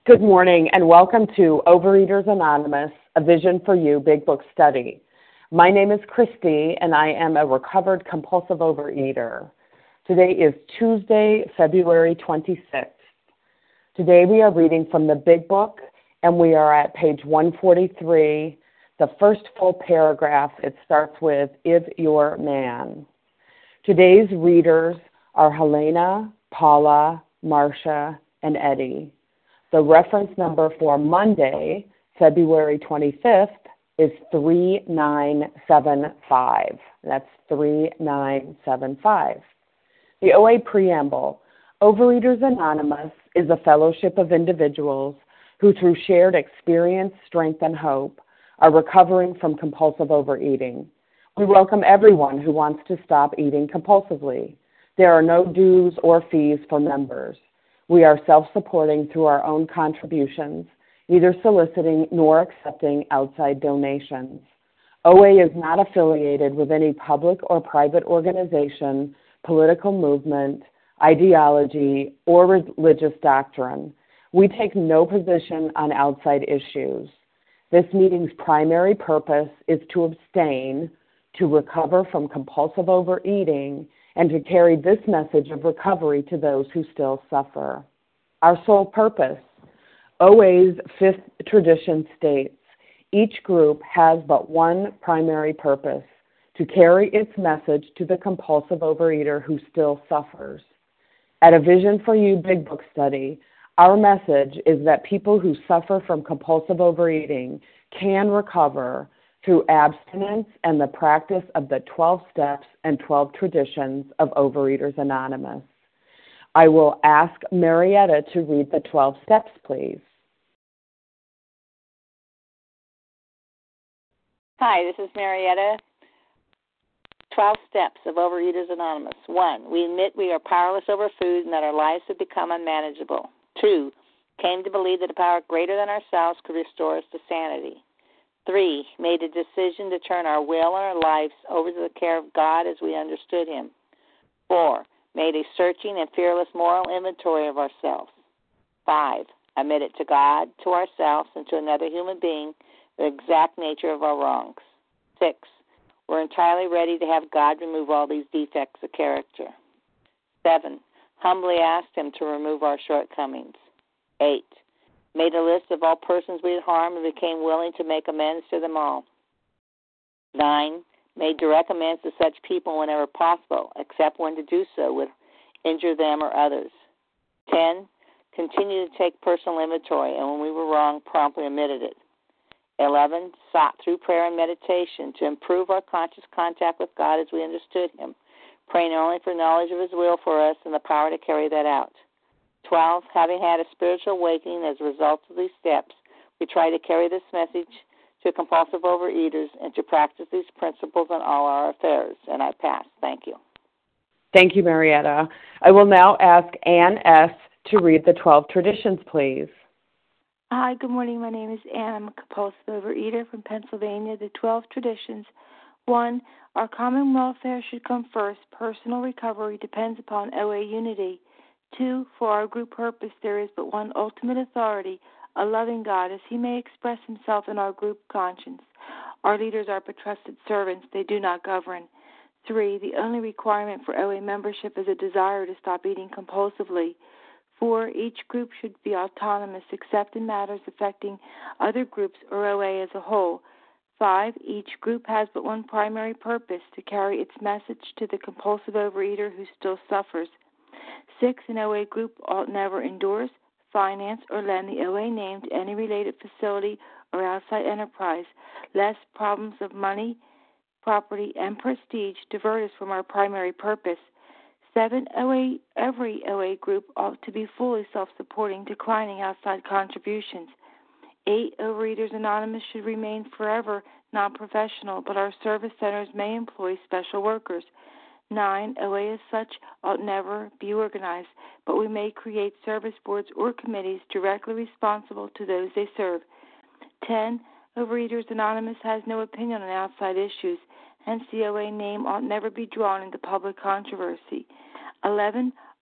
Good morning and welcome to Overeaters Anonymous, A Vision for You Big Book Study. My name is Christy and I am a recovered compulsive overeater. Today is Tuesday, February 26th. Today we are reading from the Big Book and we are at page 143. The first full paragraph, it starts with, "If Your Man." Today's readers are Helena, Paula, Marcia, and Eddie. The reference number for Monday, February 25th, is 3975. That's 3975. The OA Preamble. Overeaters Anonymous is a fellowship of individuals who, through shared experience, strength, and hope, are recovering from compulsive overeating. We welcome everyone who wants to stop eating compulsively. There are no dues or fees for members. We are self-supporting through our own contributions, neither soliciting nor accepting outside donations. OA is not affiliated with any public or private organization, political movement, ideology, or religious doctrine. We take no position on outside issues. This meeting's primary purpose is to abstain, to recover from compulsive overeating, and to carry this message of recovery to those who still suffer. Our sole purpose. OA's fifth tradition states, each group has but one primary purpose, to carry its message to the compulsive overeater who still suffers. At A Vision for You Big Book Study, our message is that people who suffer from compulsive overeating can recover through abstinence and the practice of the 12 steps and 12 traditions of Overeaters Anonymous. I will ask Marietta to read the 12 steps, please. Hi, this is Marietta. 12 steps of Overeaters Anonymous. 1, we admit we are powerless over food and that our lives have become unmanageable. 2, came to believe that a power greater than ourselves could restore us to sanity. 3, made a decision to turn our will and our lives over to the care of God as we understood Him. 4, made a searching and fearless moral inventory of ourselves. 5, admitted to God, to ourselves, and to another human being the exact nature of our wrongs. 6, we're entirely ready to have God remove all these defects of character. 7, humbly asked Him to remove our shortcomings. 8, made a list of all persons we had harmed and became willing to make amends to them all. 9, made direct amends to such people whenever possible, except when to do so would injure them or others. 10, continued to take personal inventory, and when we were wrong, promptly admitted it. 11, sought through prayer and meditation to improve our conscious contact with God as we understood Him, praying only for knowledge of His will for us and the power to carry that out. 12, having had a spiritual awakening as a result of these steps, we try to carry this message to compulsive overeaters and to practice these principles in all our affairs. And I pass. Thank you. Thank you, Marietta. I will now ask Ann S. to read the 12 traditions, please. Hi, good morning. My name is Ann. I'm a compulsive overeater from Pennsylvania. The 12 traditions. 1, our common welfare should come first. Personal recovery depends upon OA unity. 2, for our group purpose, there is but one ultimate authority, a loving God, as He may express Himself in our group conscience. Our leaders are but trusted servants. They do not govern. 3, the only requirement for OA membership is a desire to stop eating compulsively. 4, each group should be autonomous except in matters affecting other groups or OA as a whole. 5, each group has but one primary purpose, to carry its message to the compulsive overeater who still suffers. 6, an OA group ought never endorse, finance, or lend the OA name to any related facility or outside enterprise, lest problems of money, property, and prestige divert us from our primary purpose. 7, every OA group ought to be fully self-supporting, declining outside contributions. 8, Overeaters Anonymous should remain forever non-professional, but our service centers may employ special workers. 9, OA as such ought never be organized, but we may create service boards or committees directly responsible to those they serve. 10, Overeaters Anonymous has no opinion on outside issues, hence the OA name ought never be drawn into public controversy. 11,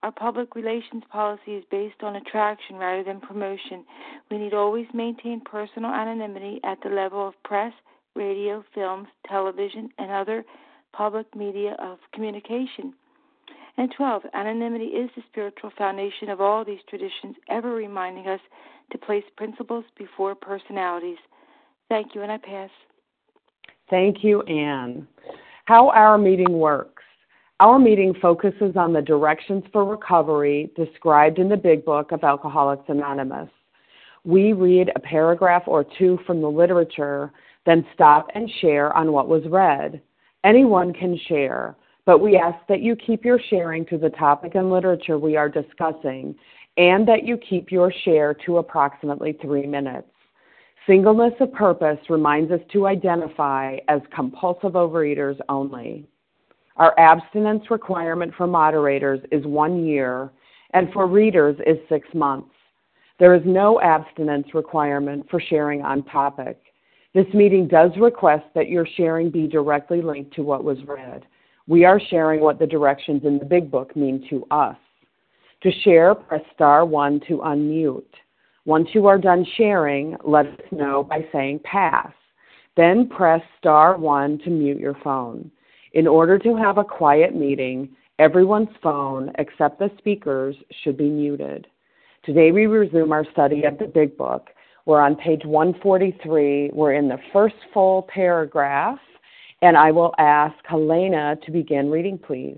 Our public relations policy is based on attraction rather than promotion. We need always maintain personal anonymity at the level of press, radio, films, television, and other public media of communication. And 12, anonymity is the spiritual foundation of all these traditions, ever reminding us to place principles before personalities. Thank you, and I pass. Thank you, Anne. How our meeting works. Our meeting focuses on the directions for recovery described in the Big Book of Alcoholics Anonymous. We read a paragraph or two from the literature, then stop and share on what was read. Anyone can share, but we ask that you keep your sharing to the topic and literature we are discussing, and that you keep your share to approximately 3 minutes. Singleness of purpose reminds us to identify as compulsive overeaters only. Our abstinence requirement for moderators is 1 year, and for readers is 6 months. There is no abstinence requirement for sharing on topic. This meeting does request that your sharing be directly linked to what was read. We are sharing what the directions in the Big Book mean to us. To share, press star 1 to unmute. Once you are done sharing, let us know by saying pass. Then press star 1 to mute your phone. In order to have a quiet meeting, everyone's phone, except the speaker's, should be muted. Today we resume our study of the Big Book. We're on page 143. We're in the first full paragraph, and I will ask Helena to begin reading, please.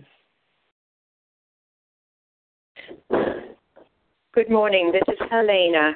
Good morning. This is Helena.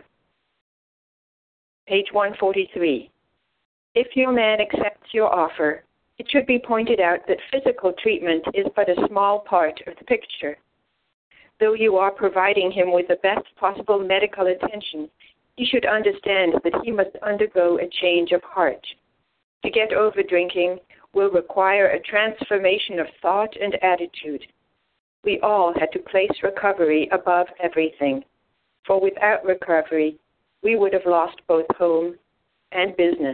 Page 143. If your man accepts your offer, it should be pointed out that physical treatment is but a small part of the picture. Though you are providing him with the best possible medical attention, he should understand that he must undergo a change of heart. To get over drinking will require a transformation of thought and attitude. We all had to place recovery above everything, for without recovery, we would have lost both home and business.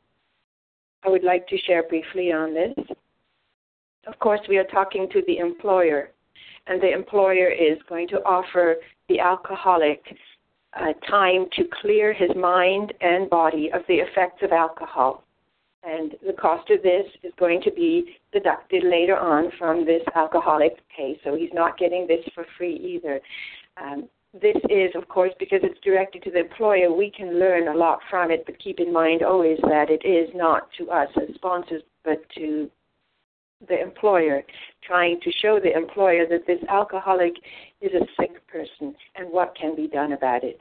I would like to share briefly on this. Of course, we are talking to the employer, and the employer is going to offer the alcoholic time to clear his mind and body of the effects of alcohol. And the cost of this is going to be deducted later on from this alcoholic pay, so he's not getting this for free either. This is, of course, because it's directed to the employer, we can learn a lot from it, but keep in mind always that it is not to us as sponsors, but to the employer, trying to show the employer that this alcoholic is a sick person and what can be done about it.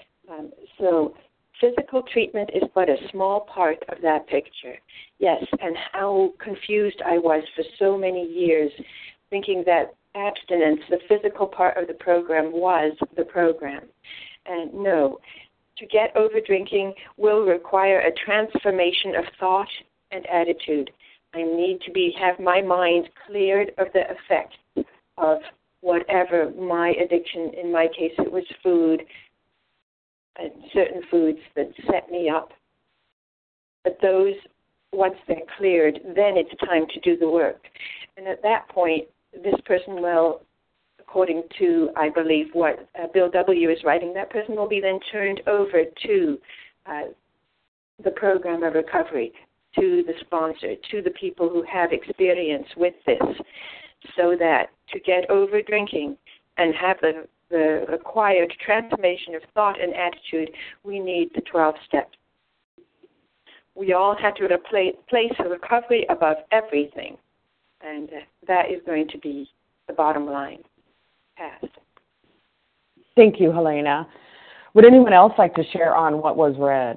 So physical treatment is but a small part of that picture. Yes, and how confused I was for so many years, thinking that abstinence, the physical part of the program, was the program. And no, to get over drinking will require a transformation of thought and attitude. I need to have my mind cleared of the effect of whatever my addiction, in my case it was food, and certain foods that set me up. But those, once they're cleared, then it's time to do the work. And at that point, this person will, according to, I believe, what Bill W. is writing, that person will be then turned over to the program of recovery, to the sponsor, to the people who have experience with this, so that to get over drinking and have the required transformation of thought and attitude, we need the 12 steps. We all had to place a recovery above everything, and that is going to be the bottom line. Passed. Thank you, Helena. Would anyone else like to share on what was read?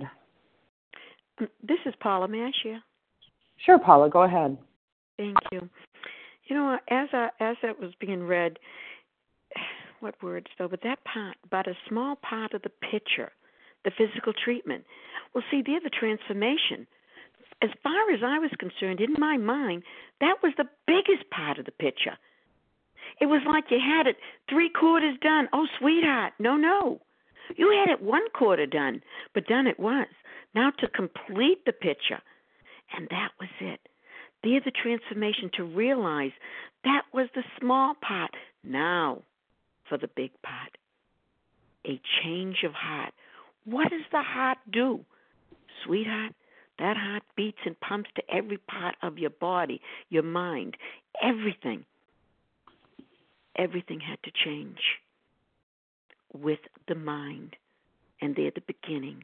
This is Paula. May I share? Sure, Paula, go ahead. Thank you. You know, as that was being read, what words though, but that part, about a small part of the picture, the physical treatment. Well, see, they're the transformation. As far as I was concerned, in my mind, that was the biggest part of the picture. It was like you had it 3/4 done. Oh, sweetheart, no. You had it 1/4 done, but done it was. Now to complete the picture. And that was it. They're the transformation to realize that was the small part. Now for the big pot. A change of heart. What does the heart do? Sweetheart, that heart beats and pumps to every part of your body, your mind, everything. Everything had to change with the mind, and they're the beginning.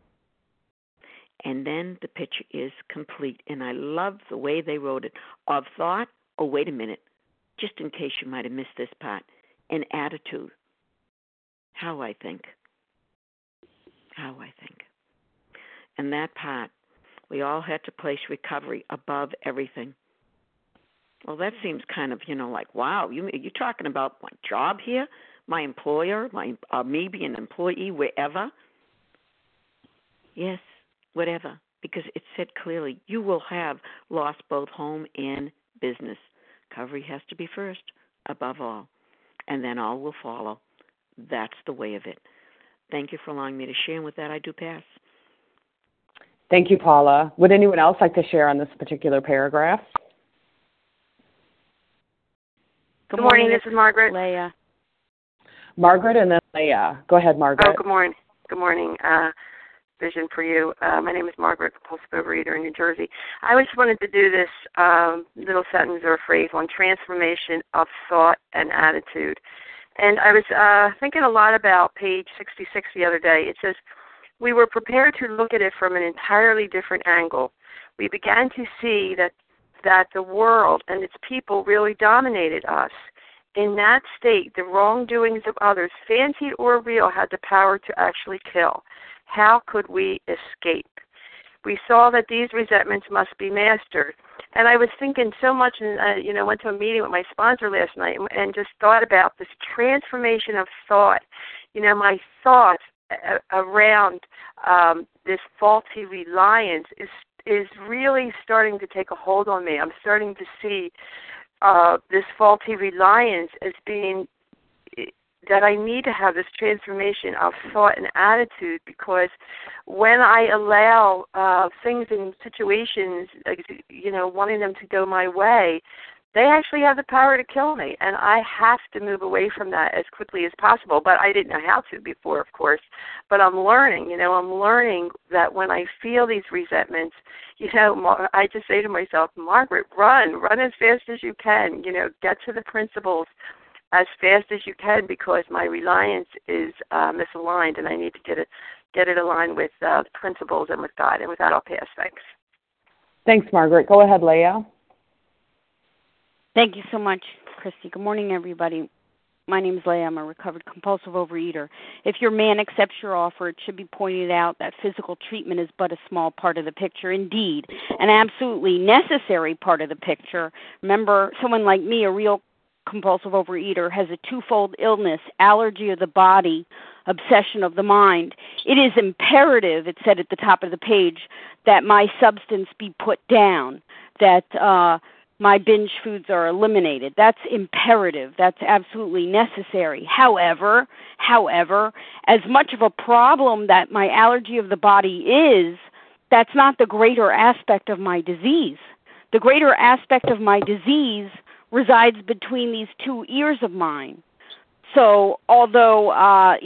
And then the picture is complete, and I love the way they wrote it. Of thought, oh, wait a minute, just in case you might have missed this part, an attitude. How I think. And that part, we all had to place recovery above everything. Well, that seems kind of, like, wow, you're talking about my job here, my employer, me being an employee, wherever? Yes, whatever, because it said clearly you will have lost both home and business. Recovery has to be first, above all, and then all will follow. That's the way of it. Thank you for allowing me to share, and with that, I do pass. Thank you, Paula. Would anyone else like to share on this particular paragraph? Good morning. This is Margaret. Leah. Margaret and then Leah. Go ahead, Margaret. Oh, good morning. Good morning. Vision for you. My name is Margaret, compulsive overeater in New Jersey. I just wanted to do this little sentence or phrase on transformation of thought and attitude. And I was thinking a lot about page 66 the other day. It says, we were prepared to look at it from an entirely different angle. We began to see that the world and its people really dominated us. In that state, the wrongdoings of others, fancied or real, had the power to actually kill. How could we escape? We saw that these resentments must be mastered. And I was thinking so much, and went to a meeting with my sponsor last night and just thought about this transformation of thought. My thoughts around this faulty reliance is really starting to take a hold on me. I'm starting to see this faulty reliance as being that I need to have this transformation of thought and attitude, because when I allow things and situations, wanting them to go my way, they actually have the power to kill me, and I have to move away from that as quickly as possible. But I didn't know how to before, of course. But I'm learning, I'm learning that when I feel these resentments, I just say to myself, Margaret, run as fast as you can, get to the principles as fast as you can, because my reliance is misaligned, and I need to get it aligned with principles and with God. And with that, I'll pass. Thanks. Thanks, Margaret. Go ahead, Leah. Thank you so much, Christy. Good morning, everybody. My name is Leah. I'm a recovered compulsive overeater. If your man accepts your offer, it should be pointed out that physical treatment is but a small part of the picture. Indeed, an absolutely necessary part of the picture. Remember, someone like me, a real compulsive overeater, has a twofold illness: allergy of the body, obsession of the mind. It is imperative, it said at the top of the page, that my substance be put down, that my binge foods are eliminated. That's imperative. That's absolutely necessary. However, as much of a problem that my allergy of the body is, that's not the greater aspect of my disease. The greater aspect of my disease resides between these two ears of mine. So although I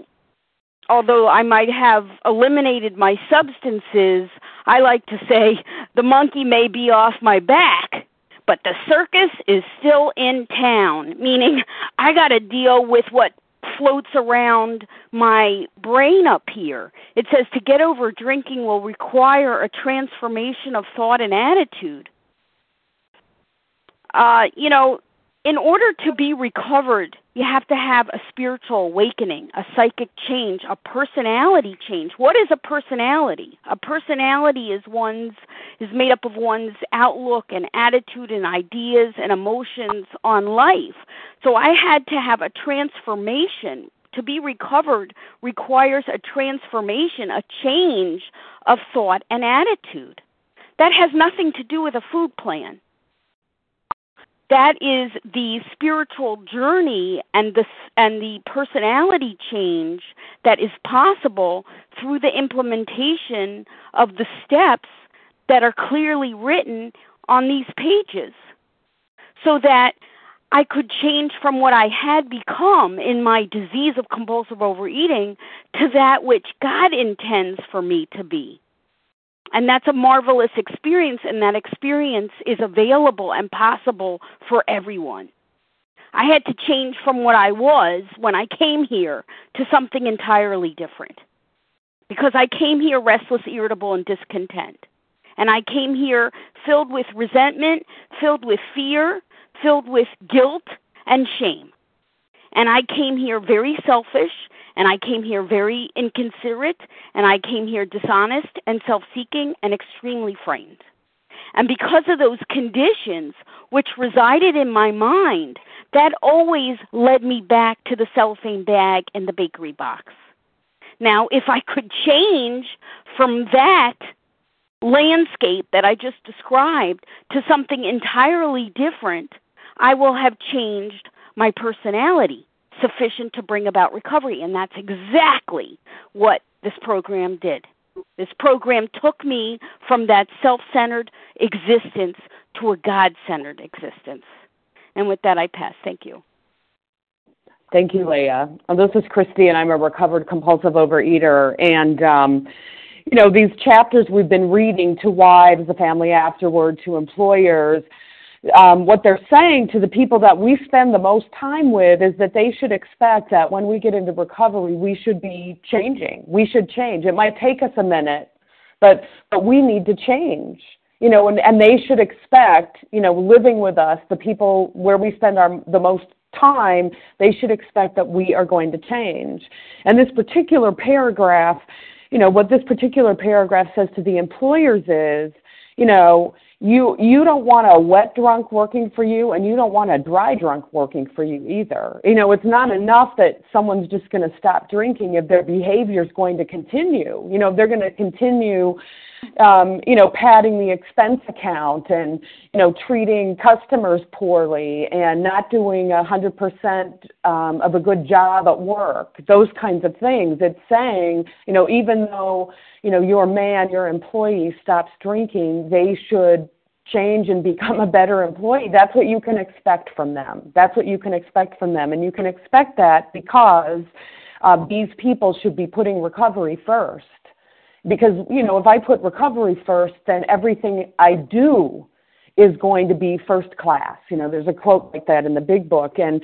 might have eliminated my substances, I like to say the monkey may be off my back, but the circus is still in town, meaning I got to deal with what floats around my brain up here. It says to get over drinking will require a transformation of thought and attitude. In order to be recovered, you have to have a spiritual awakening, a psychic change, a personality change. What is a personality? A personality is made up of one's outlook and attitude and ideas and emotions on life. So I had to have a transformation. To be recovered requires a transformation, a change of thought and attitude. That has nothing to do with a food plan. That is the spiritual journey and the personality change that is possible through the implementation of the steps that are clearly written on these pages, so that I could change from what I had become in my disease of compulsive overeating to that which God intends for me to be. And that's a marvelous experience, and that experience is available and possible for everyone. I had to change from what I was when I came here to something entirely different. Because I came here restless, irritable, and discontent. And I came here filled with resentment, filled with fear, filled with guilt and shame. And I came here very selfish, and I came here very inconsiderate, and I came here dishonest and self-seeking and extremely frightened. And because of those conditions which resided in my mind, that always led me back to the cellophane bag and the bakery box. Now, if I could change from that landscape that I just described to something entirely different, I will have changed my personality sufficient to bring about recovery. And that's exactly what this program did. This program took me from that self-centered existence to a God-centered existence. And with that, I pass. Thank you. Thank you, Leah. This is Christy, and I'm a recovered compulsive overeater. And, these chapters we've been reading to wives, the family afterward, to employers, what they're saying to the people that we spend the most time with is that they should expect that when we get into recovery, we should be changing. We should change. It might take us a minute, but we need to change. And they should expect, living with us, the people where we spend the most time, they should expect that we are going to change. And this particular paragraph, what this particular paragraph says to the employers is, you don't want a wet drunk working for you, and you don't want a dry drunk working for you either. It's not enough that someone's just going to stop drinking if their behavior is going to continue. If they're going to continue, padding the expense account and, treating customers poorly and not doing 100% of a good job at work, those kinds of things. It's saying, even though, your employee stops drinking, they should change and become a better employee. That's what you can expect from them. That's what you can expect from them. And you can expect that because these people should be putting recovery first. Because, if I put recovery first, then everything I do is going to be first class. There's a quote like that in the big book. And,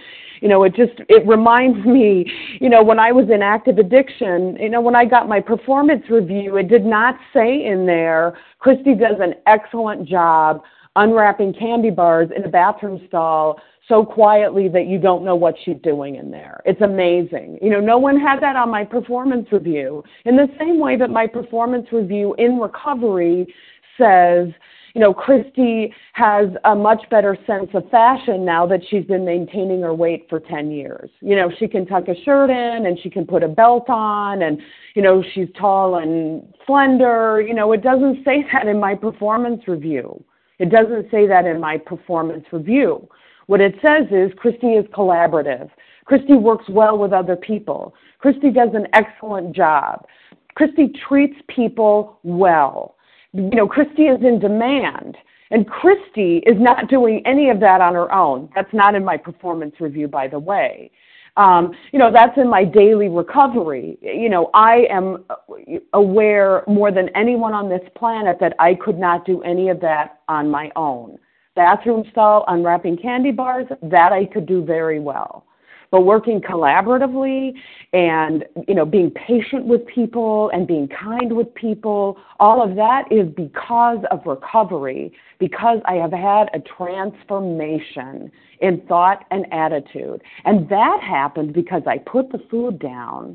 it reminds me, when I was in active addiction, when I got my performance review, it did not say in there, Christy does an excellent job unwrapping candy bars in a bathroom stall so quietly that you don't know what she's doing in there. It's amazing. No one had that on my performance review. In the same way that my performance review in recovery says, Christy has a much better sense of fashion now that she's been maintaining her weight for 10 years. She can tuck a shirt in and she can put a belt on and, she's tall and slender. It doesn't say that in my performance review. It doesn't say that in my performance review. What it says is Christy is collaborative. Christy works well with other people. Christy does an excellent job. Christy treats people well. Christy is in demand. And Christy is not doing any of that on her own. That's not in my performance review, by the way. That's in my daily recovery. I am aware more than anyone on this planet that I could not do any of that on my own. Bathroom stall, unwrapping candy bars, that I could do very well. But working collaboratively and, being patient with people and being kind with people, all of that is because of recovery, because I have had a transformation in thought and attitude. And that happened because I put the food down.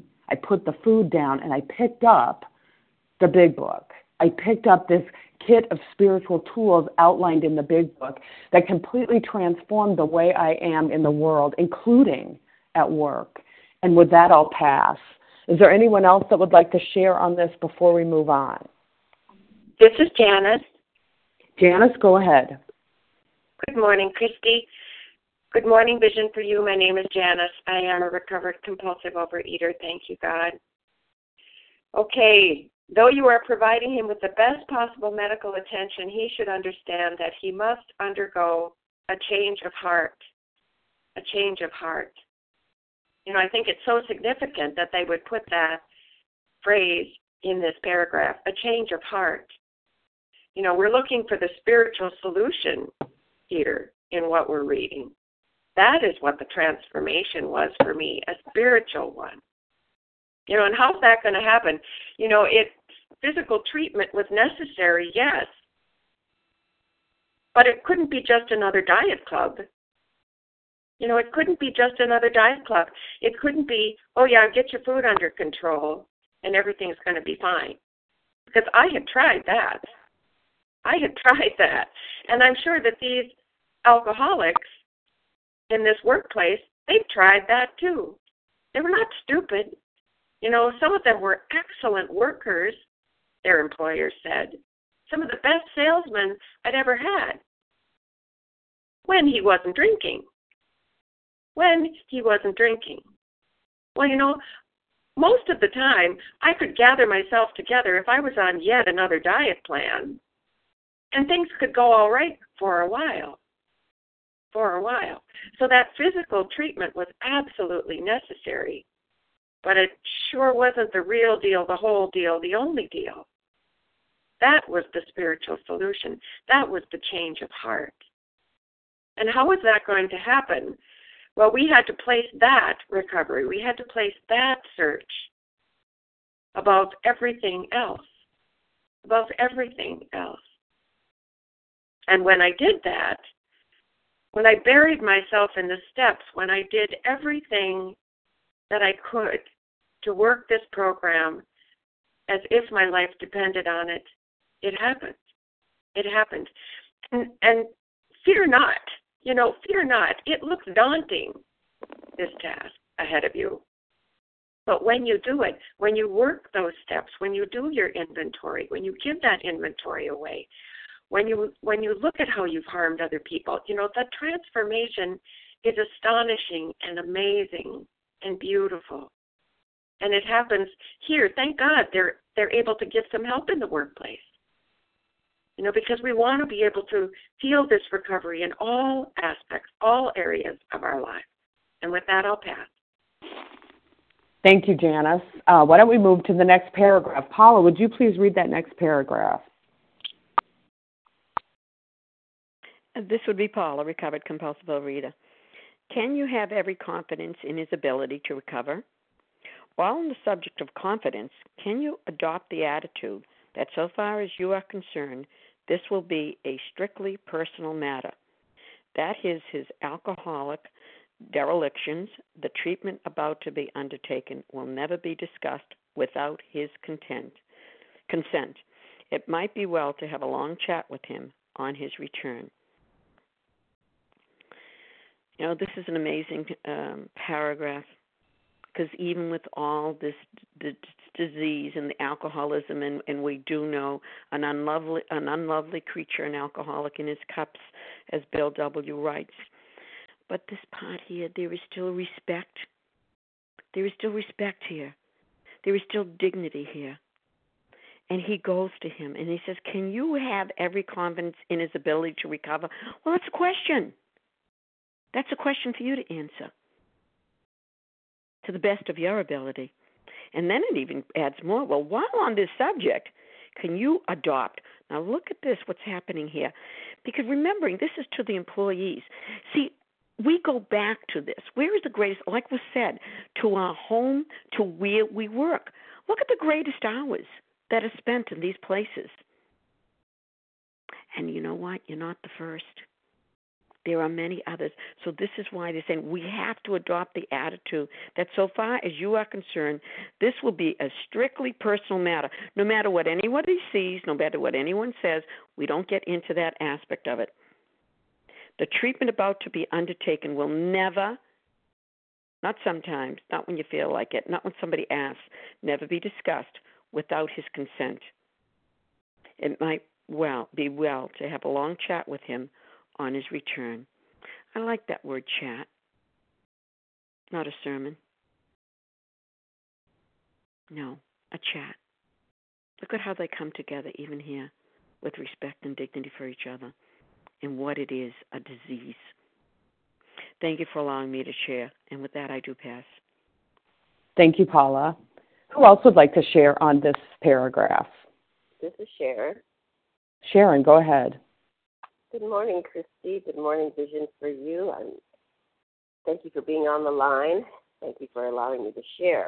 And I picked up the big book. I picked up this kit of spiritual tools outlined in the big book that completely transformed the way I am in the world, including at work. And with that, I'll pass. Is there anyone else that would like to share on this before we move on? This is Janice. Janice, go ahead. Good morning, Christy. Good morning, Vision for You. My name is Janice. I am a recovered compulsive overeater. Thank you, God. Okay. Though you are providing him with the best possible medical attention, he should understand that he must undergo a change of heart. a change of heart. I think it's so significant that they would put that phrase in this paragraph, a change of heart. We're looking for the spiritual solution here in what we're reading. That is what the transformation was for me, a spiritual one. And how's that going to happen? Physical treatment was necessary, yes, but it couldn't be just another diet club. It couldn't be just another diet club. It couldn't be, get your food under control and everything's going to be fine. Because I had tried that. And I'm sure that these alcoholics in this workplace, they've tried that too. They were not stupid. Some of them were excellent workers, their employers said. Some of the best salesmen I'd ever had. When he wasn't drinking. Well, most of the time, I could gather myself together if I was on yet another diet plan, and things could go all right for a while. So that physical treatment was absolutely necessary, but it sure wasn't the real deal, the whole deal, the only deal. That was the spiritual solution. That was the change of heart. And how was that going to happen? Well, we had to place that recovery. We had to place that search above everything else. And when I did that, when I buried myself in the steps, when I did everything that I could to work this program as if my life depended on it, it happened. And fear not. Fear not. It looks daunting, this task ahead of you. But when you do it, when you work those steps, when you do your inventory, when you give that inventory away, when you look at how you've harmed other people, that transformation is astonishing and amazing and beautiful. And it happens here. Thank God they're able to get some help in the workplace. Because we want to be able to feel this recovery in all aspects, all areas of our life. And with that, I'll pass. Thank you, Janice. Why don't we move to the next paragraph? Paula, would you please read that next paragraph? This would be Paula, recovered compulsive overeater. Can you have every confidence in his ability to recover? While on the subject of confidence, can you adopt the attitude that so far as you are concerned, this will be a strictly personal matter? That is, his alcoholic derelictions, the treatment about to be undertaken will never be discussed without his consent. It might be well to have a long chat with him on his return. This is an amazing paragraph, because even with all this disease and the alcoholism, and we do know an unlovely creature, an alcoholic in his cups, as Bill W. writes. But this part here, there is still respect. There is still respect here. There is still dignity here. And he goes to him and he says, can you have every confidence in his ability to recover? Well, that's a question. That's a question for you to answer to the best of your ability. And then it even adds more. Well, while on this subject, can you adopt? Now look at this, what's happening here. Because remembering, this is to the employees. See, we go back to this. Where is the greatest, like was said, to our home, to where we work. Look at the greatest hours that are spent in these places. And you know what? You're not the first. There are many others. So this is why they're saying we have to adopt the attitude that so far as you are concerned, this will be a strictly personal matter. No matter what anybody sees, no matter what anyone says, we don't get into that aspect of it. The treatment about to be undertaken will never, not sometimes, not when you feel like it, not when somebody asks, never be discussed without his consent. It might be well to have a long chat with him on his return. I like that word, chat, not a sermon. No, a chat. Look at how they come together even here with respect and dignity for each other and what it is, a disease. Thank you for allowing me to share. And with that, I do pass. Thank you, Paula. Who else would like to share on this paragraph? This is Sharon. Sharon, go ahead. Good morning, Christy. Good morning, Vision for You. Thank you for being on the line. Thank you for allowing me to share.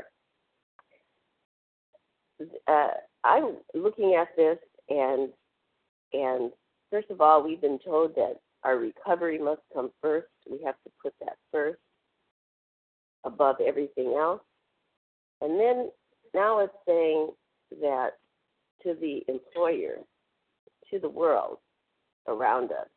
I'm looking at this, and first of all, we've been told that our recovery must come first. We have to put that first above everything else. And then now it's saying that to the employer, to the world around us,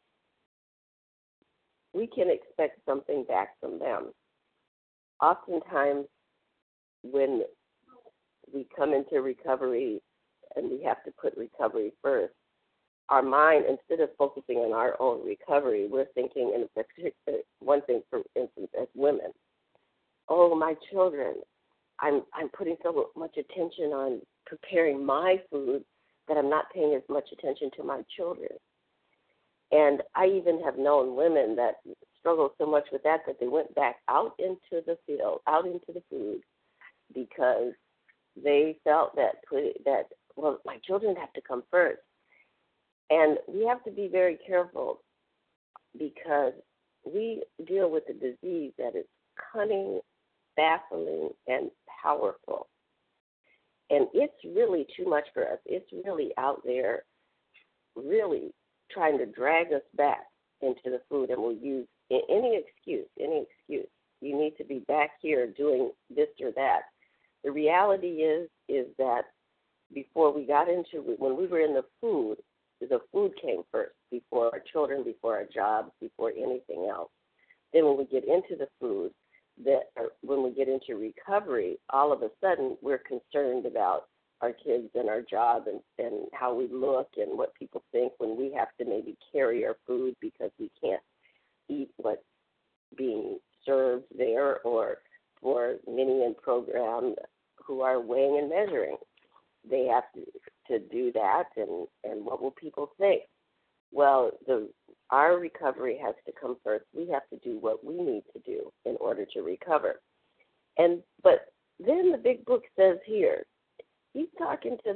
we can expect something back from them. Oftentimes, when we come into recovery and we have to put recovery first, our mind, instead of focusing on our own recovery, we're thinking, in particular, one thing, for instance, as women, oh, my children, I'm putting so much attention on preparing my food that I'm not paying as much attention to my children. And I even have known women that struggled so much with that they went back out into the field, out into the food, because they felt that well, my children have to come first. And we have to be very careful, because we deal with a disease that is cunning, baffling, and powerful. And it's really too much for us. It's really out there, really trying to drag us back into the food, and we'll use any excuse. You need to be back here doing this or that. The reality is that before we got into, when we were in the food came first, before our children, before our jobs, before anything else. Then when we get into the food, when we get into recovery, all of a sudden we're concerned about our kids and our job and how we look and what people think when we have to maybe carry our food because we can't eat what's being served there, or for many in program who are weighing and measuring. They have to do that, and what will people think? Well, our recovery has to come first. We have to do what we need to do in order to recover. But then the big book says here, he's talking to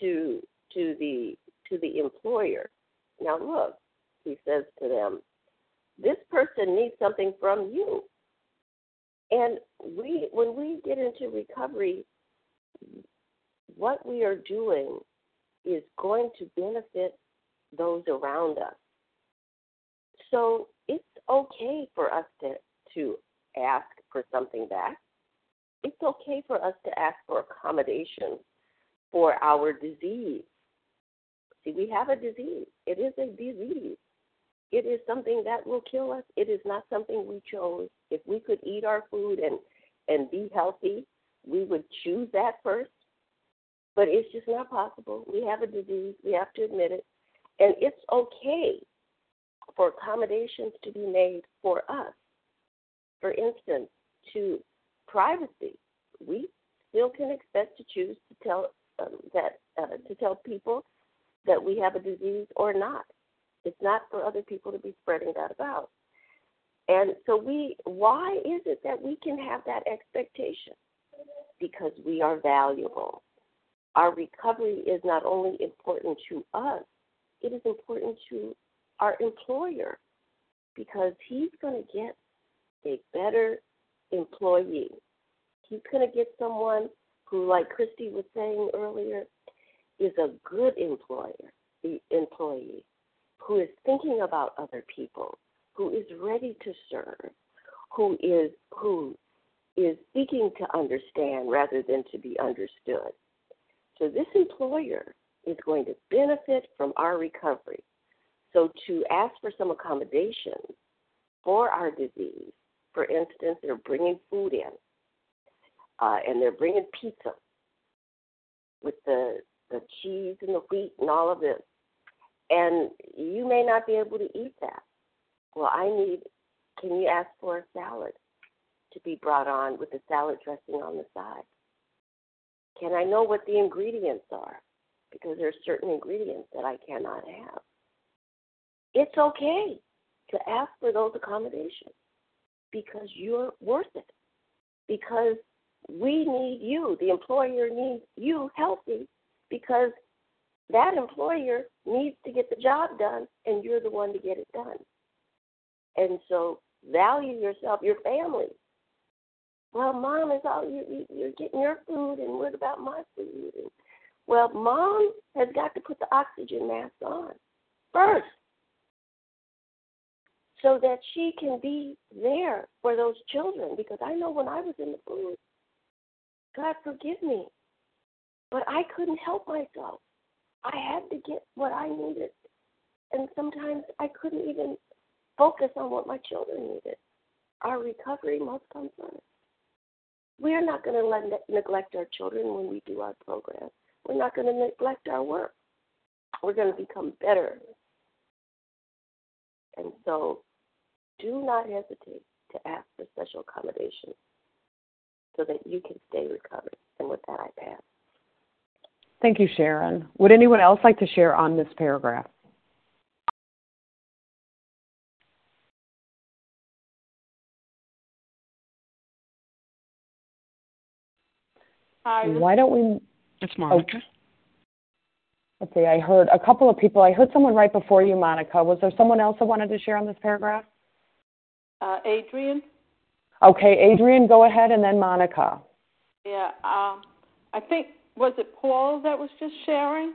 the employer. Now look, he says to them, this person needs something from you. And when we get into recovery, what we are doing is going to benefit those around us. So it's okay for us to ask for something back. It's okay for us to ask for accommodation for our disease. See, we have a disease. It is a disease. It is something that will kill us. It is not something we chose. If we could eat our food and be healthy, we would choose that first. But it's just not possible. We have a disease. We have to admit it. And it's okay for accommodations to be made for us. For instance, to privacy, we still can expect to choose to tell people that we have a disease or not. It's not for other people to be spreading that about. And so why is it that we can have that expectation? Because we are valuable. Our recovery is not only important to us, it is important to our employer, because he's going to get a better employee. He's going to get someone who, like Christy was saying earlier, is a good employee, who is thinking about other people, who is ready to serve, who is seeking to understand rather than to be understood. So this employer is going to benefit from our recovery. So to ask for some accommodations for our disease, for instance, they're bringing food in, and they're bringing pizza with the cheese and the wheat and all of this, and you may not be able to eat that. Well, can you ask for a salad to be brought on with the salad dressing on the side? Can I know what the ingredients are? Because there are certain ingredients that I cannot have. It's okay to ask for those accommodations, because you're worth it. Because we need you. The employer needs you healthy because that employer needs to get the job done, and you're the one to get it done. And so value yourself, your family. Well, Mom is all you're getting your food, and what about my food? And, well, Mom has got to put the oxygen mask on first so that she can be there for those children. Because I know when I was in the food, God forgive me, but I couldn't help myself. I had to get what I needed. And sometimes I couldn't even focus on what my children needed. Our recovery must come first. We are not going to neglect our children when we do our program. We're not going to neglect our work. We're going to become better. And so do not hesitate to ask for special accommodations so that you can stay recovered. And with that, I pass. Thank you, Sharon. Would anyone else like to share on this paragraph? Hi. Why don't we... It's Monica. Let's see, I heard a couple of people. I heard someone right before you, Monica. Was there someone else that wanted to share on this paragraph? Adrian? Okay, Adrian, go ahead, and then Monica. Yeah, I think, was it Paul that was just sharing?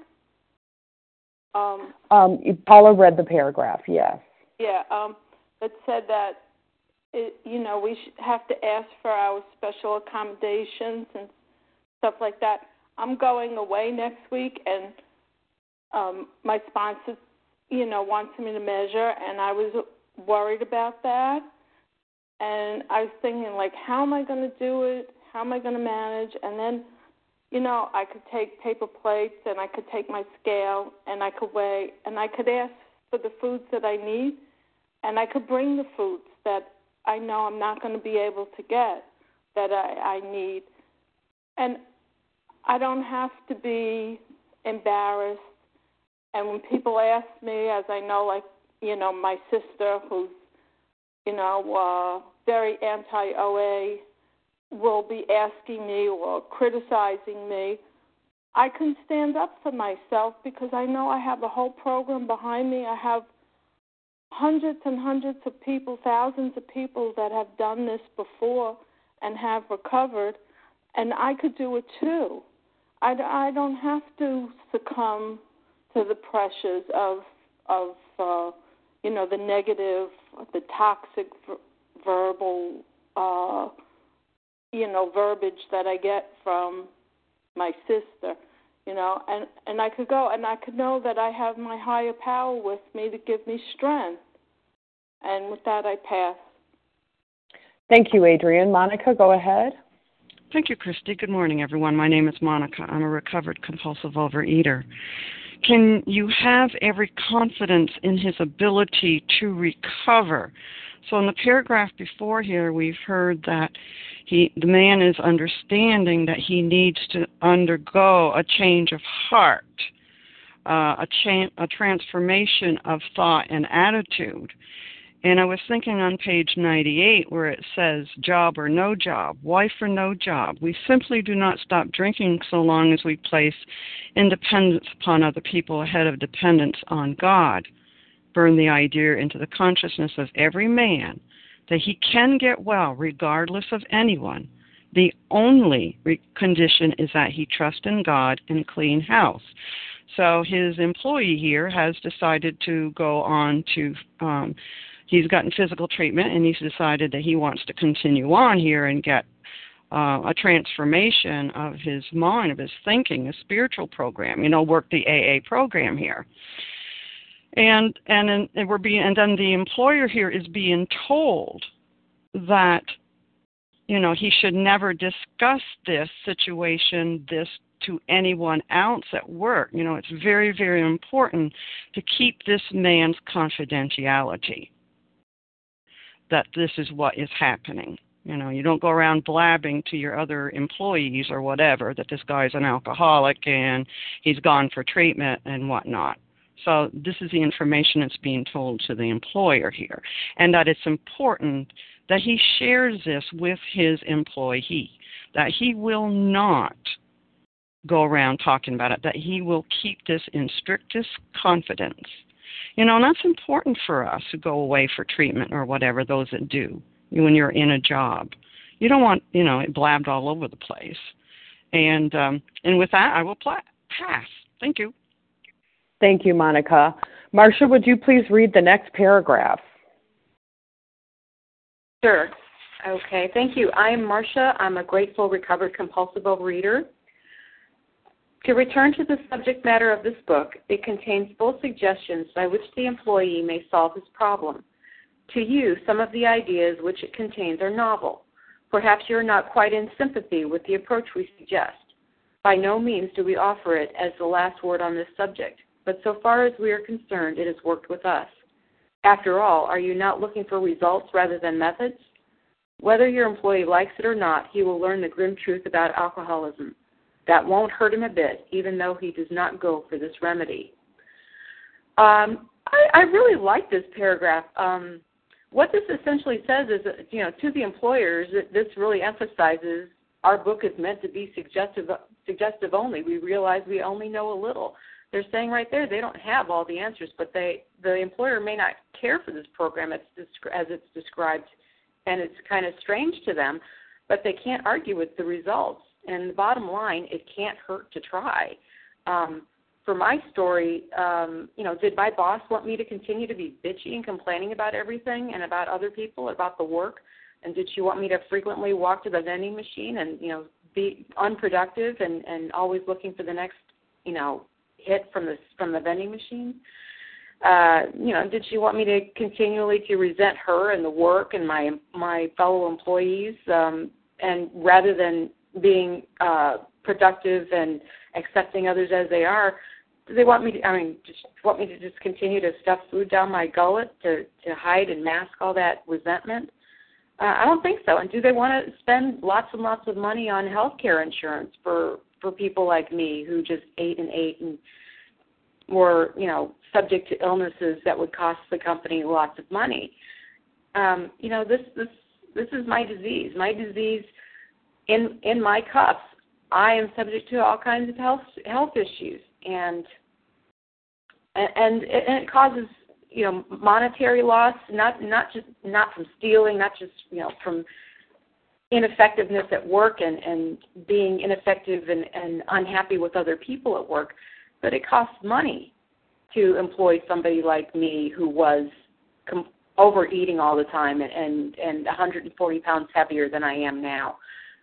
Paula read the paragraph, yes. Yeah, it said that, we have to ask for our special accommodations and stuff like that. I'm going away next week, and my sponsor, wants me to measure, and I was worried about that. And I was thinking, how am I going to do it? How am I going to manage? And then, I could take paper plates, and I could take my scale, and I could weigh, and I could ask for the foods that I need, and I could bring the foods that I know I'm not going to be able to get that I need. And I don't have to be embarrassed. And when people ask me, as I know, my sister, who's, very anti-OA, will be asking me or criticizing me, I can stand up for myself because I know I have a whole program behind me. I have hundreds and hundreds of people, thousands of people that have done this before and have recovered, and I could do it too. I don't have to succumb to the pressures of the negative, the toxic verbal, verbiage that I get from my sister, and I could go and I could know that I have my higher power with me to give me strength. And with that, I pass. Thank you, Adrian. Monica, go ahead. Thank you, Christy. Good morning, everyone. My name is Monica. I'm a recovered compulsive overeater. Can you have every confidence in his ability to recover? So in the paragraph before here, we've heard that the man is understanding that he needs to undergo a change of heart, a transformation of thought and attitude. And I was thinking on page 98 where it says job or no job, wife or no job. We simply do not stop drinking so long as we place independence upon other people ahead of dependence on God. Burn the idea into the consciousness of every man that he can get well regardless of anyone. The only condition is that he trust in God and a clean house. So his employee here has decided to go on to, he's gotten physical treatment, and he's decided that he wants to continue on here and get a transformation of his mind, of his thinking, a spiritual program, work the AA program here. And then the employer here is being told that, he should never discuss this situation, to anyone else at work. It's very, very important to keep this man's confidentiality, that this is what is happening. You don't go around blabbing to your other employees or whatever that this guy's an alcoholic and he's gone for treatment and whatnot. So this is the information that's being told to the employer here, and that it's important that he shares this with his employee, that he will not go around talking about it, that he will keep this in strictest confidence. And that's important for us who go away for treatment or whatever, those that do, when you're in a job. You don't want, it blabbed all over the place. And with that, I will pass. Thank you. Thank you, Monica. Marcia, would you please read the next paragraph? Sure. Okay, thank you. I am Marcia. I'm a grateful, recovered compulsive overeater. To return to the subject matter of this book, it contains full suggestions by which the employee may solve his problem. To you, some of the ideas which it contains are novel. Perhaps you are not quite in sympathy with the approach we suggest. By no means do we offer it as the last word on this subject, but so far as we are concerned, it has worked with us. After all, are you not looking for results rather than methods? Whether your employee likes it or not, he will learn the grim truth about alcoholism. That won't hurt him a bit, even though he does not go for this remedy. I really like this paragraph. What this essentially says is, to the employers, this really emphasizes our book is meant to be suggestive only. We realize we only know a little. They're saying right there they don't have all the answers, but the employer may not care for this program as it's described, and it's kind of strange to them, but they can't argue with the results. And the bottom line, it can't hurt to try. For my story, did my boss want me to continue to be bitchy and complaining about everything and about other people, about the work? And did she want me to frequently walk to the vending machine and, be unproductive and always looking for the next, hit from the vending machine? Did she want me to continually to resent her and the work and my fellow employees, and rather than being productive and accepting others as they are, do they want me to just continue to stuff food down my gullet to hide and mask all that resentment? I don't think so. And do they want to spend lots and lots of money on health care insurance for people like me who just ate and were, subject to illnesses that would cost the company lots of money? This is my disease. My disease in my cups. I am subject to all kinds of health issues, and it causes monetary loss, not from stealing, not just from ineffectiveness at work and being ineffective and unhappy with other people at work, but it costs money to employ somebody like me who was overeating all the time and 140 pounds heavier than I am now.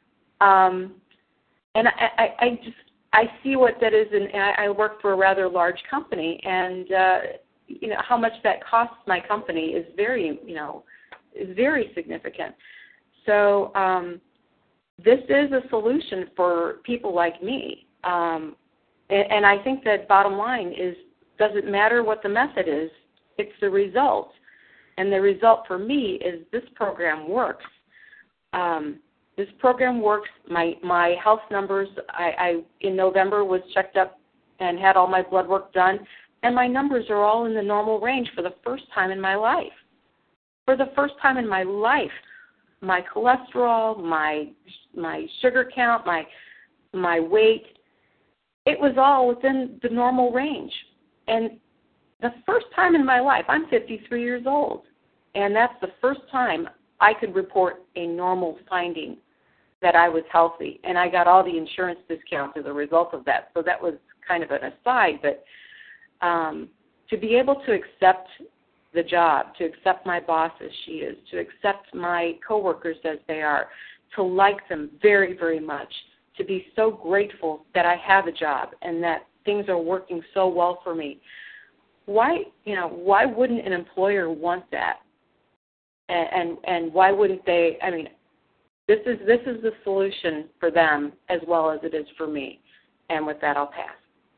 And I see what that is, and I work for a rather large company, and how much that costs my company is very significant. So this is a solution for people like me, and I think that bottom line is, doesn't matter what the method is, it's the result, and the result for me is this program works. This program works. My health numbers, I in November was checked up and had all my blood work done, and my numbers are all in the normal range for the first time in my life. For the first time in my life, my cholesterol, my sugar count, my weight, it was all within the normal range. And the first time in my life, I'm 53 years old, and that's the first time I could report a normal finding that I was healthy, and I got all the insurance discounts as a result of that. So that was kind of an aside, but to be able to accept the job, to accept my boss as she is, to accept my coworkers as they are, to like them very, very much, to be so grateful that I have a job and that things are working so well for me. Why wouldn't an employer want that? And why wouldn't they? I mean, this is the solution for them as well as it is for me. And with that, I'll pass.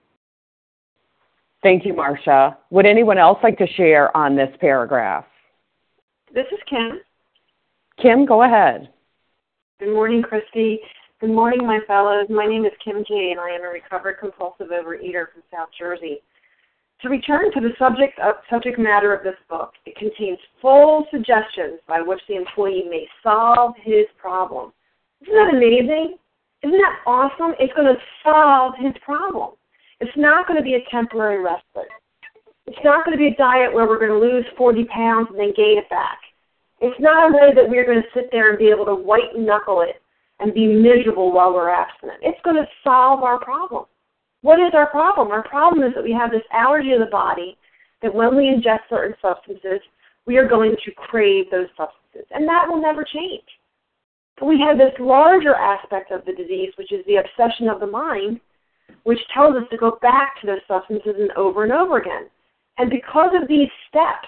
Thank you, Marcia. Would anyone else like to share on this paragraph? This is Kim. Kim, go ahead. Good morning, Christy. Good morning, my fellows. My name is Kim G., and I am a recovered compulsive overeater from South Jersey. To return to the subject matter of this book, it contains full suggestions by which the employee may solve his problem. Isn't that amazing? Isn't that awesome? It's going to solve his problem. It's not going to be a temporary respite. It's not going to be a diet where we're going to lose 40 pounds and then gain it back. It's not a way that we're going to sit there and be able to white-knuckle it and be miserable while we're abstinent. It's going to solve our problem. What is our problem? Our problem is that we have this allergy of the body that when we ingest certain substances, we are going to crave those substances, and that will never change. But we have this larger aspect of the disease, which is the obsession of the mind, which tells us to go back to those substances and over again. And because of these steps,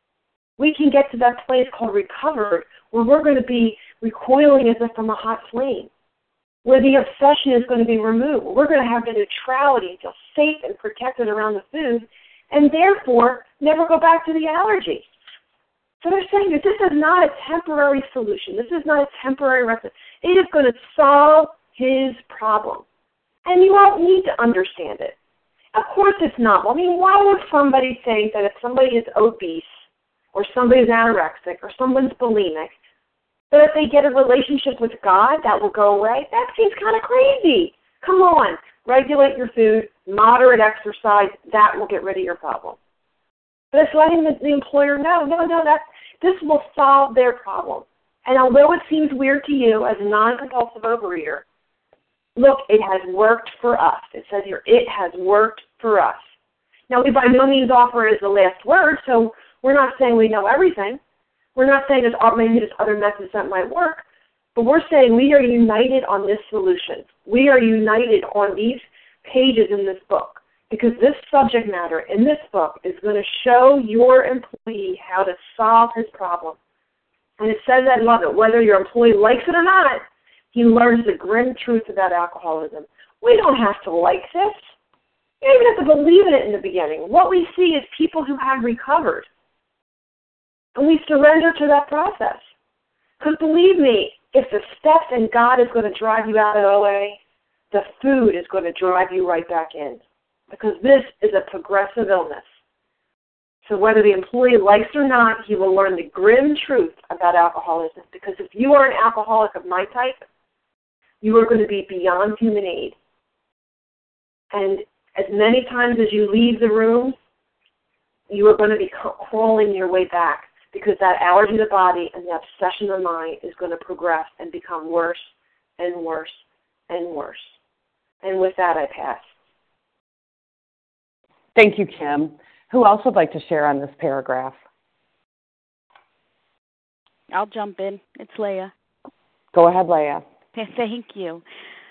we can get to that place called recovered, where we're going to be recoiling as if from a hot flame, where the obsession is going to be removed. We're going to have the neutrality, feel safe and protected around the food, and therefore never go back to the allergy. So they're saying that this is not a temporary solution. This is not a temporary respite. It is going to solve his problem. And you won't need to understand it. Of course it's not. I mean, why would somebody think that if somebody is obese or somebody's anorexic or someone's bulimic, that if they get a relationship with God, that will go away? That seems kind of crazy. Come on. Regulate your food, moderate exercise, that will get rid of your problem. But it's letting the employer know, this will solve their problem. And although it seems weird to you as a non-compulsive overeater, look, it has worked for us. It says here, it has worked for us. Now, we by no means offer it as the last word, so we're not saying we know everything. We're not saying there's maybe there's other methods that might work, but we're saying we are united on this solution. We are united on these pages in this book, because this subject matter in this book is going to show your employee how to solve his problem. And it says, I love it, whether your employee likes it or not, he learns the grim truth about alcoholism. We don't have to like this. You don't even have to believe in it in the beginning. What we see is people who have recovered. And we surrender to that process. Because believe me, if the steps and God is going to drive you out of OA, the food is going to drive you right back in. Because this is a progressive illness. So whether the employee likes it or not, he will learn the grim truth about alcoholism. Because if you are an alcoholic of my type, you are going to be beyond human aid. And as many times as you leave the room, you are going to be crawling your way back, because that allergy of the body and the obsession of the mind is going to progress and become worse and worse and worse. And with that, I pass. Thank you, Kim. Who else would like to share on this paragraph? I'll jump in. It's Leah. Go ahead, Leah. Thank you.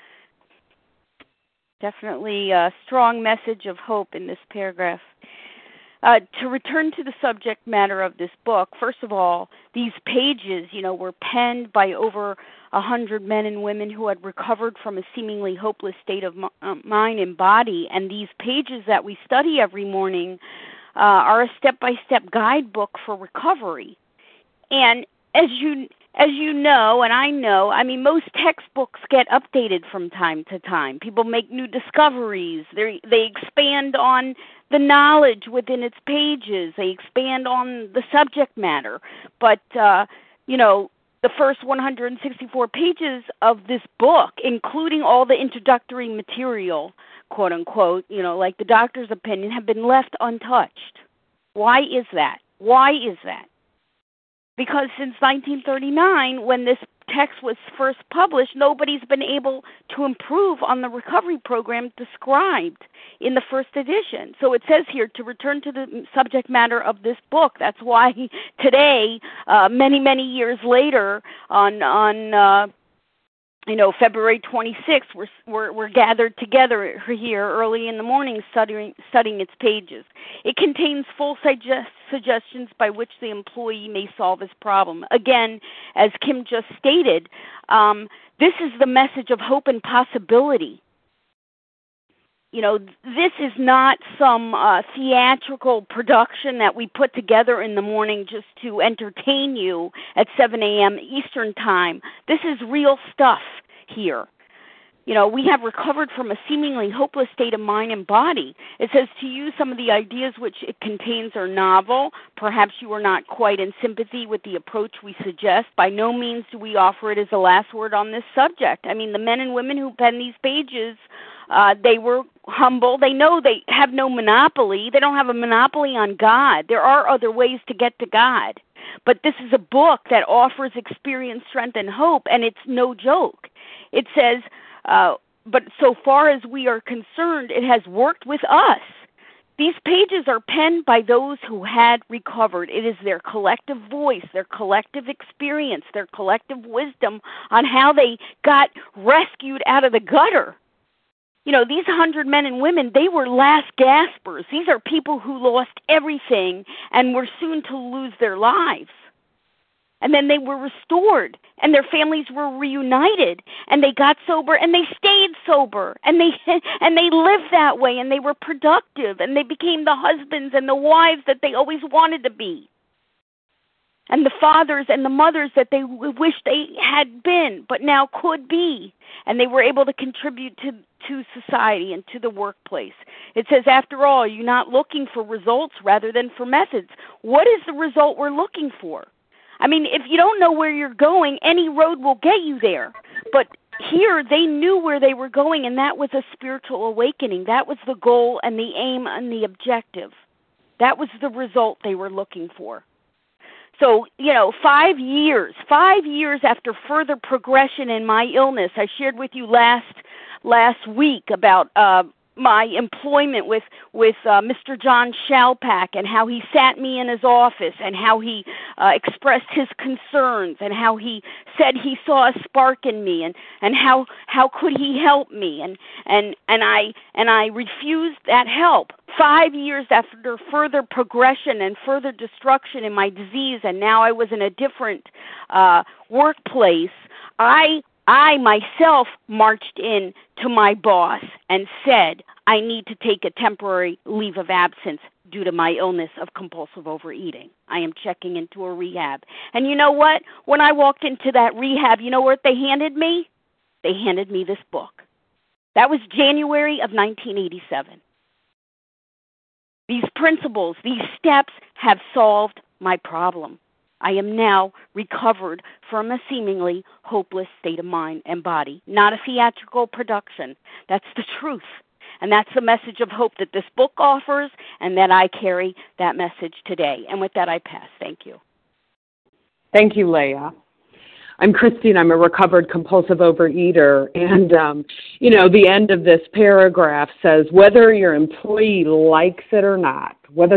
Definitely a strong message of hope in this paragraph. To return to the subject matter of this book, first of all, these pages, were penned by over 100 men and women who had recovered from a seemingly hopeless state of mind and body. And these pages that we study every morning are a step-by-step guidebook for recovery. And as you know, and I know, most textbooks get updated from time to time. People make new discoveries. They expand on the knowledge within its pages. They expand on the subject matter. But, the first 164 pages of this book, including all the introductory material, quote unquote, like the doctor's opinion, have been left untouched. Why is that? Because since 1939, when this text was first published, nobody's been able to improve on the recovery program described in the first edition. So it says here, to return to the subject matter of this book. That's why today, many, many years later, on February 26th, we're gathered together here early in the morning studying its pages. It contains full suggestions by which the employee may solve his problem. Again, as Kim just stated, this is the message of hope and possibility. This is not some theatrical production that we put together in the morning just to entertain you at 7 a.m. Eastern Time. This is real stuff here. You know, we have recovered from a seemingly hopeless state of mind and body. It says to you some of the ideas which it contains are novel. Perhaps you are not quite in sympathy with the approach we suggest. By no means do we offer it as the last word on this subject. I mean, the men and women who penned these pages, they were humble. They know they have no monopoly. They don't have a monopoly on God. There are other ways to get to God. But this is a book that offers experience, strength, and hope, and it's no joke. It says, but so far as we are concerned, it has worked with us. These pages are penned by those who had recovered. It is their collective voice, their collective experience, their collective wisdom on how they got rescued out of the gutter. You know, these 100 men and women, they were last gaspers. These are people who lost everything and were soon to lose their lives. And then they were restored, and their families were reunited, and they got sober, and they stayed sober, and they lived that way, and they were productive, and they became the husbands and the wives that they always wanted to be, and the fathers and the mothers that they wished they had been, but now could be, and they were able to contribute to society and to the workplace. It says, after all, you're not looking for results rather than for methods. What is the result we're looking for? I mean, if you don't know where you're going, any road will get you there. But here, they knew where they were going, and that was a spiritual awakening. That was the goal and the aim and the objective. That was the result they were looking for. So, you know, 5 years after further progression in my illness, I shared with you last week about my employment with Mr. John Shalpak, and how he sat me in his office, and how he expressed his concerns, and how he said he saw a spark in me, and how could he help me, and I refused that help. 5 years after further progression and further destruction in my disease, and now I was in a different workplace, I myself marched in to my boss and said, I need to take a temporary leave of absence due to my illness of compulsive overeating. I am checking into a rehab. And you know what? When I walked into that rehab, you know what they handed me? They handed me this book. That was January of 1987. These principles, these steps have solved my problem. I am now recovered from a seemingly hopeless state of mind and body. Not a theatrical production. That's the truth. And that's the message of hope that this book offers, and that I carry that message today. And with that, I pass. Thank you. Thank you, Leah. I'm Christine. I'm a recovered compulsive overeater. And, the end of this paragraph says, whether your employee likes it or not,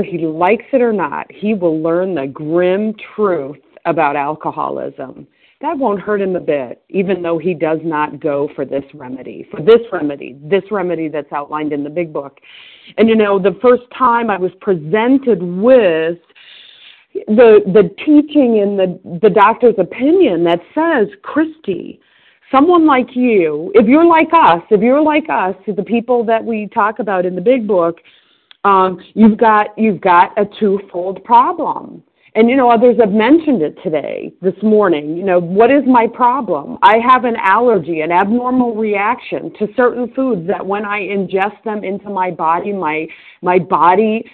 he will learn the grim truth about alcoholism. That won't hurt him a bit, even though he does not go for this remedy that's outlined in the big book. And, the first time I was presented with the teaching in the doctor's opinion that says, Christy, someone like you, if you're like us, the people that we talk about in the big book, you've got a twofold problem. And, others have mentioned it this morning. What is my problem? I have an allergy, an abnormal reaction to certain foods that when I ingest them into my body, my body,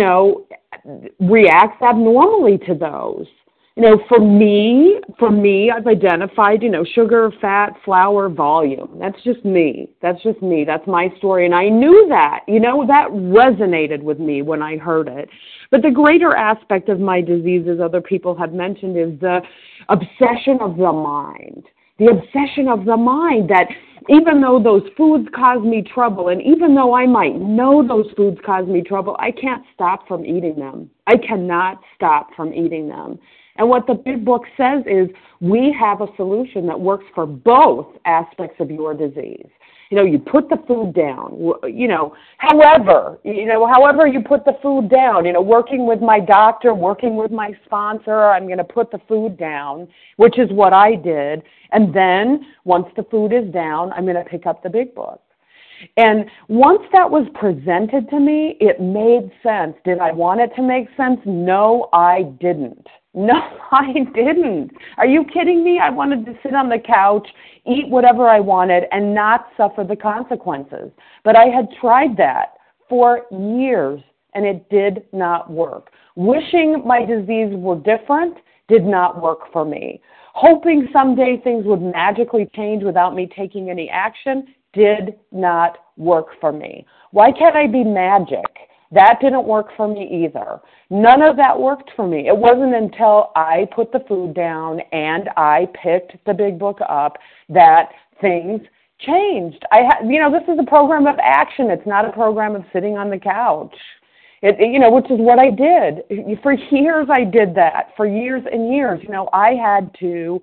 reacts abnormally to those. For me, I've identified, sugar, fat, flour, volume. That's just me. That's my story. And I knew that, that resonated with me when I heard it. But the greater aspect of my disease, as other people have mentioned, is the obsession of the mind. The obsession of the mind that even though those foods cause me trouble, and even though I might know those foods cause me trouble, I can't stop from eating them. I cannot stop from eating them. And what the big book says is we have a solution that works for both aspects of your disease. You put the food down, however you put the food down, working with my doctor, working with my sponsor, I'm going to put the food down, which is what I did. And then once the food is down, I'm going to pick up the big book. And once that was presented to me, it made sense. Did I want it to make sense? No, I didn't. No, I didn't. Are you kidding me? I wanted to sit on the couch, eat whatever I wanted, and not suffer the consequences. But I had tried that for years, and it did not work. Wishing my disease were different did not work for me. Hoping someday things would magically change without me taking any action did not work for me. Why can't I be magic? That didn't work for me either. None of that worked for me. It wasn't until I put the food down and I picked the big book up that things changed. This is a program of action. It's not a program of sitting on the couch. Which is what I did. For years I did that. For years and years. I had to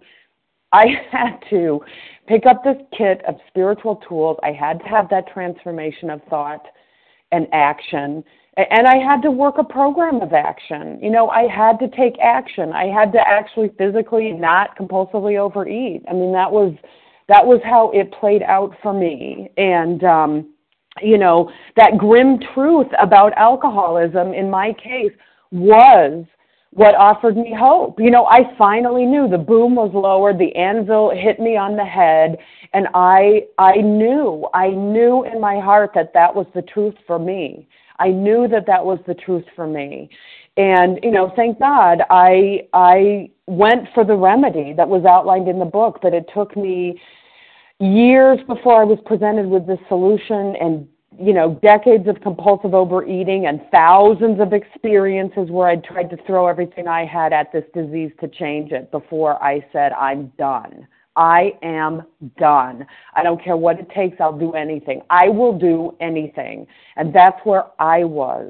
pick up this kit of spiritual tools. I had to have that transformation of thought and action. And I had to work a program of action. I had to take action. I had to actually physically not compulsively overeat. I mean, that was how it played out for me. And, that grim truth about alcoholism in my case was what offered me hope. I finally knew the boom was lowered, the anvil hit me on the head, and I knew in my heart that was the truth for me. I knew that was the truth for me. And, thank God I went for the remedy that was outlined in the book, but it took me years before I was presented with this solution, and decades of compulsive overeating and thousands of experiences where I tried to throw everything I had at this disease to change it before I said, I'm done. I am done. I don't care what it takes. I'll do anything. I will do anything. And that's where I was.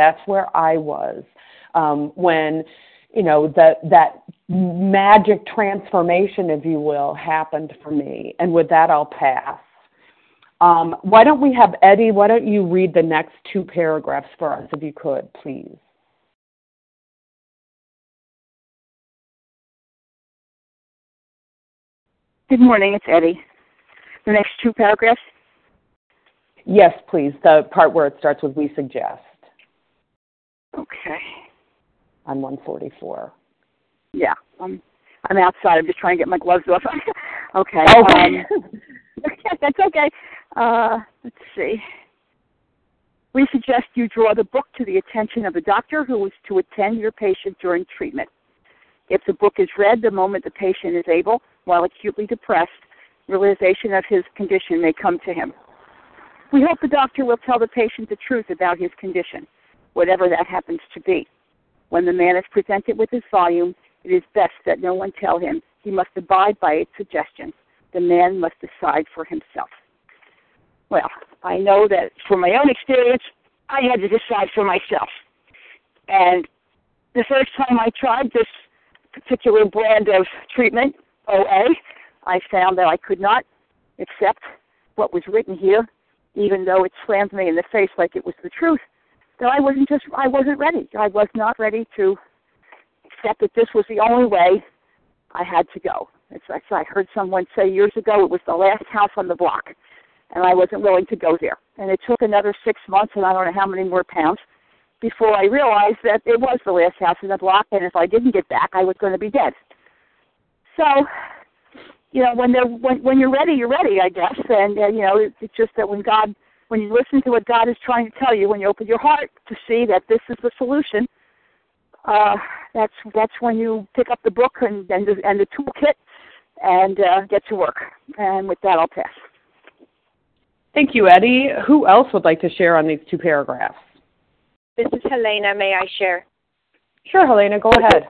When, that magic transformation, if you will, happened for me. And with that, I'll pass. Why don't we have Eddie, why don't you read the next two paragraphs for us, if you could, please? Good morning, it's Eddie. The next two paragraphs? Yes, please, the part where it starts with we suggest. Okay. On 144. Yeah, I'm outside. I'm just trying to get my gloves off. Okay. That's okay. Let's see. We suggest you draw the book to the attention of a doctor who is to attend your patient during treatment. If the book is read the moment the patient is able, while acutely depressed, realization of his condition may come to him. We hope the doctor will tell the patient the truth about his condition, whatever that happens to be. When the man is presented with his volume, it is best that no one tell him. He must abide by its suggestions. The man must decide for himself. Well, I know that from my own experience, I had to decide for myself. And the first time I tried this particular brand of treatment, OA, I found that I could not accept what was written here, even though it slammed me in the face like it was the truth. That I wasn't ready. I was not ready to accept that this was the only way I had to go. It's like I heard someone say years ago, it was the last house on the block, and I wasn't willing to go there. And it took another 6 months, and I don't know how many more pounds, before I realized that it was the last house on the block, and if I didn't get back, I was going to be dead. So, when you're ready, you're ready, I guess. And it's just that when you listen to what God is trying to tell you, when you open your heart to see that this is the solution, that's when you pick up the book and the toolkit and get to work. And with that, I'll pass. Thank you, Eddie. Who else would like to share on these two paragraphs? This is Helena. May I share? Sure, Helena, go ahead.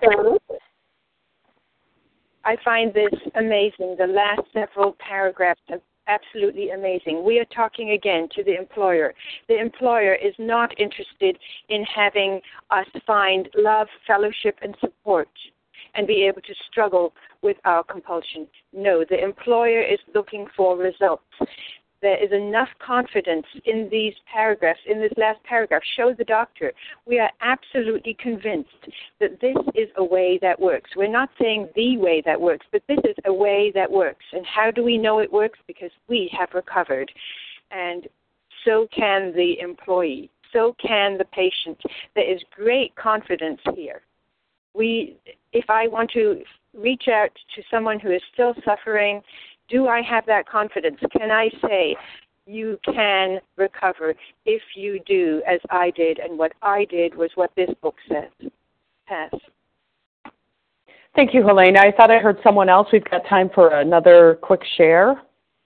I find this amazing. The last several paragraphs are absolutely amazing. We are talking again to the employer. The employer is not interested in having us find love, fellowship, and support and be able to struggle with our compulsion. No, the employer is looking for results. There is enough confidence in these paragraphs, in this last paragraph. Show the doctor. We are absolutely convinced that this is a way that works. We're not saying the way that works, but this is a way that works. And how do we know it works? Because we have recovered. And so can the employee, so can the patient. There is great confidence here. If I want to reach out to someone who is still suffering, do I have that confidence? Can I say, you can recover if you do as I did, and what I did was what this book says. Pass. Thank you, Helena. I thought I heard someone else. We've got time for another quick share.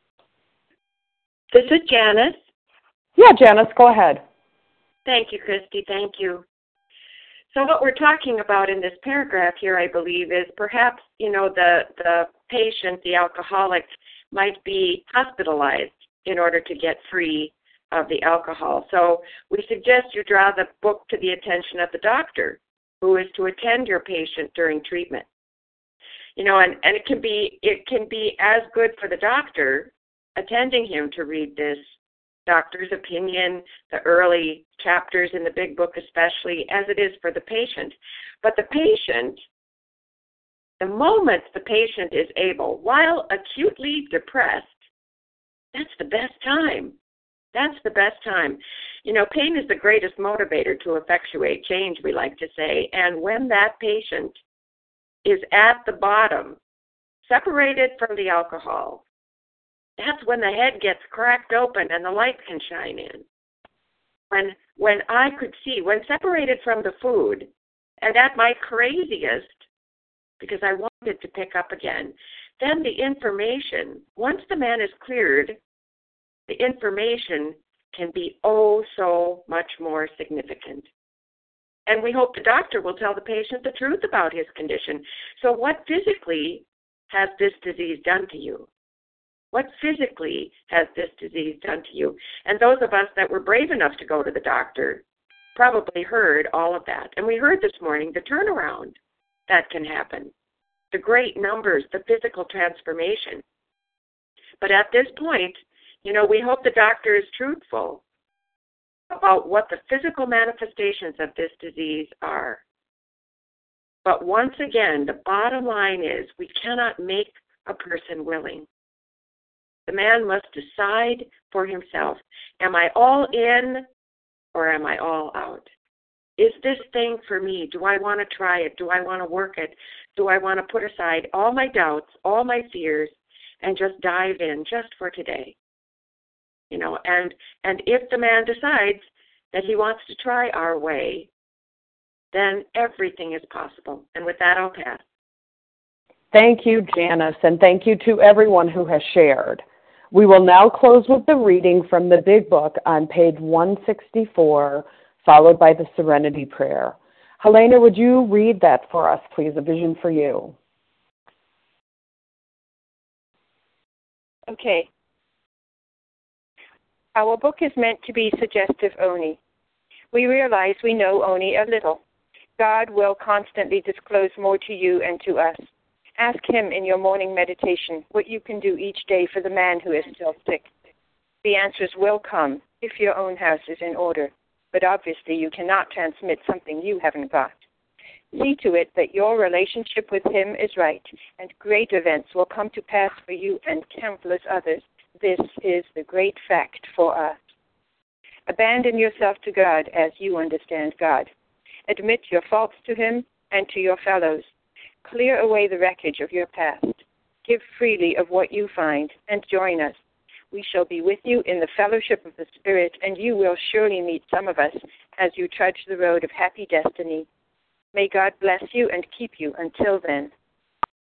This is Janice. Yeah, Janice, go ahead. Thank you, Christy. Thank you. So what we're talking about in this paragraph here, I believe, is perhaps, the patient, the alcoholic, might be hospitalized in order to get free of the alcohol. So we suggest you draw the book to the attention of the doctor who is to attend your patient during treatment. And it can be as good for the doctor attending him to read this doctor's opinion, the early chapters in the big book especially, as it is for the patient. But the patient, the moment the patient is able, while acutely depressed, that's the best time. That's the best time. Pain is the greatest motivator to effectuate change, we like to say. And when that patient is at the bottom, separated from the alcohol, that's when the head gets cracked open and the light can shine in. When I could see, when separated from the food, and at my craziest, because I wanted to pick up again, then the information, once the man is cleared, the information can be oh so much more significant. And we hope the doctor will tell the patient the truth about his condition. So what physically has this disease done to you? What physically has this disease done to you? And those of us that were brave enough to go to the doctor probably heard all of that. And we heard this morning the turnaround that can happen, the great numbers, the physical transformation. But at this point, we hope the doctor is truthful about what the physical manifestations of this disease are. But once again, the bottom line is we cannot make a person willing. The man must decide for himself, am I all in or am I all out? Is this thing for me? Do I want to try it? Do I want to work it? Do I want to put aside all my doubts, all my fears, and just dive in just for today? And if the man decides that he wants to try our way, then everything is possible. And with that, I'll pass. Thank you, Janice, and thank you to everyone who has shared. We will now close with the reading from the Big Book on page 164, followed by the Serenity Prayer. Helena, would you read that for us, please, A Vision for You? Okay. Our book is meant to be suggestive only. We realize we know only a little. God will constantly disclose more to you and to us. Ask him in your morning meditation what you can do each day for the man who is still sick. The answers will come if your own house is in order, but obviously you cannot transmit something you haven't got. See to it that your relationship with him is right, and great events will come to pass for you and countless others. This is the great fact for us. Abandon yourself to God as you understand God. Admit your faults to him and to your fellows. Clear away the wreckage of your past. Give freely of what you find, and join us. We shall be with you in the fellowship of the Spirit, and you will surely meet some of us as you trudge the road of happy destiny. May God bless you and keep you until then.